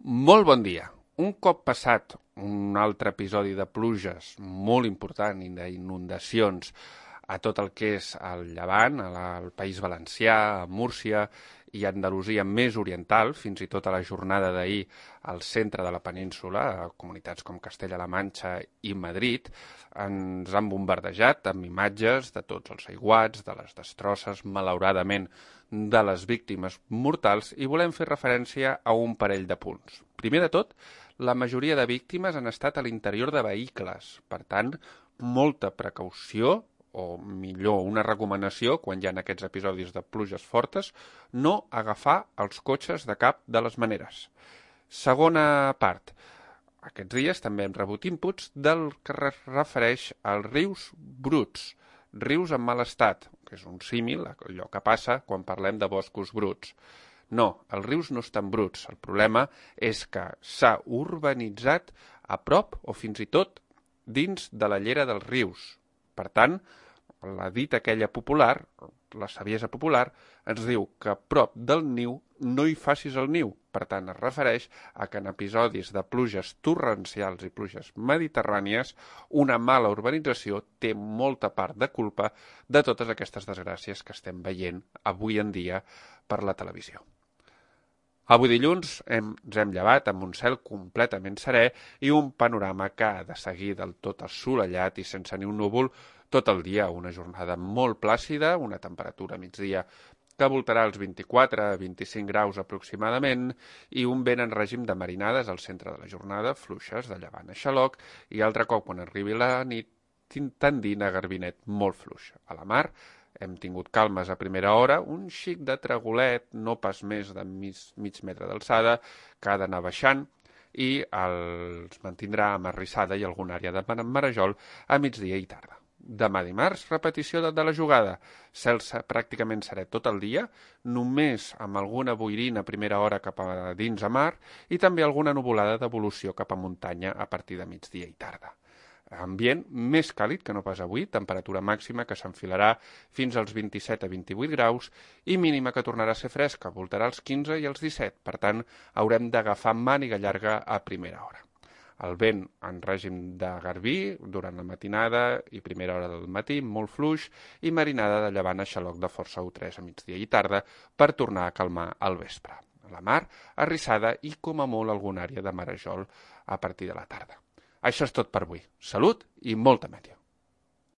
Molt bon dia. Un cop passat un altre episodi de pluges molt important i d'inundacions a tot el que és el Llevant, al País Valencià, a Múrcia i a Andalusia més oriental, fins i tot a la jornada d'ahir al centre de la península, a comunitats com Castella-La Manxa i Madrid, ens han bombardejat amb imatges de tots els aiguats, de les destrosses, malauradament, de les víctimes mortals, i volem fer referència a un parell de punts. Primer de tot, la majoria de víctimes han estat a l'interior de vehicles. Per tant, molta precaució, o millor, una recomanació, quan hi ha aquests episodis de pluges fortes, no agafar els cotxes de cap de les maneres. Segona part. Aquests dies també hem rebut inputs del que es refereix als rius bruts, rius en mal estat, que és un símil, allò que passa quan parlem de boscos bruts. No, els rius no estan bruts. El problema és que s'ha urbanitzat a prop o fins i tot dins de la llera dels rius. Per tant, la dita aquella popular, la saviesa popular, ens diu que a prop del niu no hi facis el niu. Per tant, es refereix a que en episodis de pluges torrencials i pluges mediterrànies, una mala urbanització té molta part de culpa de totes aquestes desgràcies que estem veient avui en dia per la televisió. Avui dilluns ens hem llevat amb un cel completament serè i un panorama que ha de seguir del tot assolellat i sense ni un núvol tot el dia. Una jornada molt plàcida, una temperatura a migdia que voltarà els 24 a 25 graus aproximadament i un vent en règim de marinades al centre de la jornada, fluixes de llevant a xaloc i altre cop quan arribi la nit tendint a garbinet molt fluix. A la mar hem tingut calmes a primera hora, un xic de tragolet, no pas més de mig metre d'alçada, que ha d'anar baixant i els mantindrà amb arrissada i alguna àrea de marejol a migdia i tarda. Demà dimarts, repetició de la jugada. Cel pràcticament serè tot el dia, només amb alguna boirina a primera hora cap a dins a mar i també alguna nuvolada d'evolució cap a muntanya a partir de migdia i tarda. Ambient més càlid que no pas avui, temperatura màxima que s'enfilarà fins als 27 a 28 graus i mínima que tornarà a ser fresca, voltarà als 15 i als 17. Per tant, haurem d'agafar màniga llarga a primera hora. El vent en règim de garbí durant la matinada i primera hora del matí, molt fluix, i marinada de llevant a xaloc de força U3 a migdia i tarda per tornar a calmar al vespre. A la mar, arrissada i com a molt alguna àrea de marejol a partir de la tarda. Això és tot per avui. Salut i molta mèdia.